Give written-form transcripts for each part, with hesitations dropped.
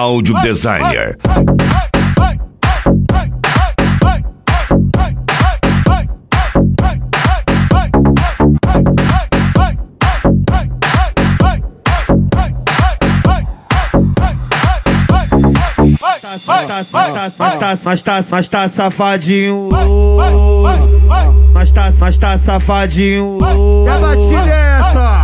Áudio Designer. Nós tá safadinho hoje. Nós tá safadinho hoje. E a batida é essa?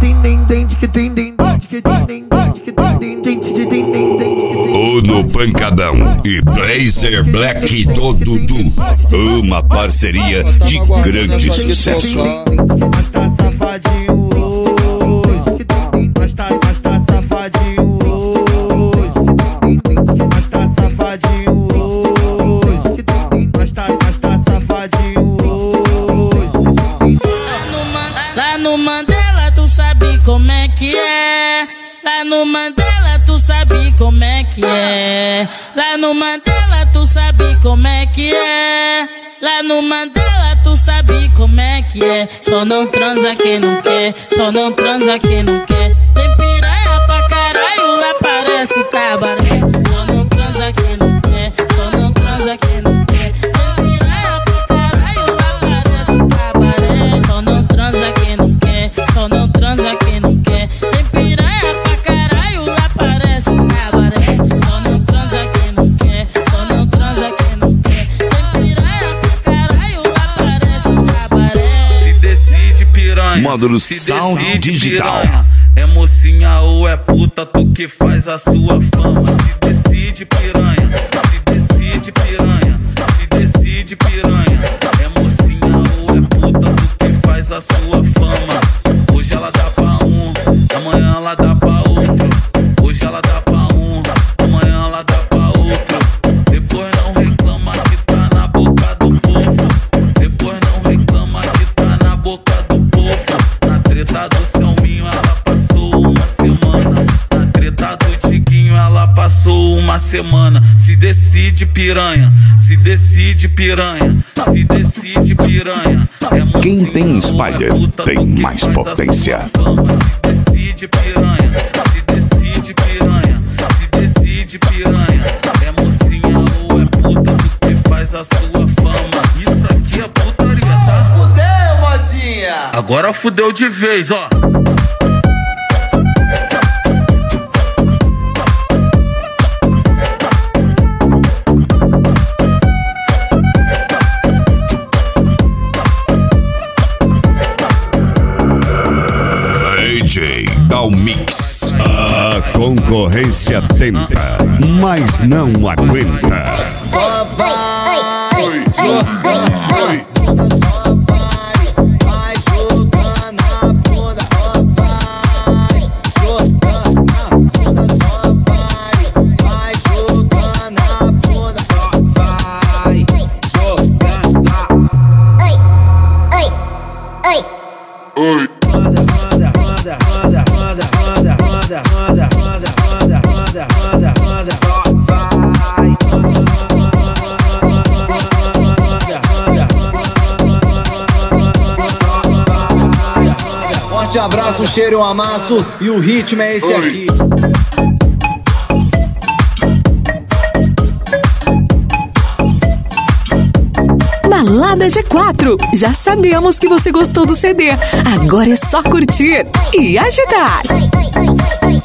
No Pancadão e Blazer Black do Dudu. Uma parceria de grande sucesso. Nós tá safadinho hoje. Nós tá safadinho hoje. Nós tá safadinho hoje. Nós tá safadinho hoje. Lá no Mandela tu sabe como é que é. Lá no Mandela tu sabe como é que é. Lá no Mandela tu sabe como é que é. Lá no Mandela tu sabe como é que é. Só não transa quem não quer. Só não transa quem não quer. Tem piranha pra caralho, lá parece o cabaré. Só não transa quem não quer. Só não transa quem não quer. Tem piranha pra caralho, lá parece o cabaré. Só não transa quem não quer. Só não transa quem não quer. Tem piranha pra caralho, lá parece o cabaré. Só não transa quem não quer. Só não transa quem não quer. Tem piranha pra caralho, lá parece o cabaré. Se decide piranha. Módulos Se Sound decide, Digital. Piranha. É mocinha ou é puta, tu que faz a sua fama. Se decide piranha. Se decide piranha. Se decide piranha. É mocinha ou é puta, tu que faz a sua fama. Hoje ela dá pra um, amanhã ela dá pra outro. Hoje ela dá pra um, amanhã ela dá pra outro. Depois não reclama que tá na boca do povo. Depois não reclama que tá na boca do povo. Na treta do Selminho ela passou uma semana. Na treta do Diguinho ela passou uma semana. Se decide piranha. Se decide piranha. Se decide piranha. É Quem tem Spider tem mais potência. Se decide piranha. Se decide piranha. Se decide piranha. É mocinha ou é puta, tu que faz a sua fama. Isso aqui é putaria, tá? Fudeu, modinha! Agora fudeu de vez, ó. DJ Dal Mix. A concorrência tenta, mas não aguenta. Forte abraço, um cheiro, um amasso e o ritmo é esse aqui. Balada G4. Já sabemos que você gostou do CD. Agora é só curtir e agitar.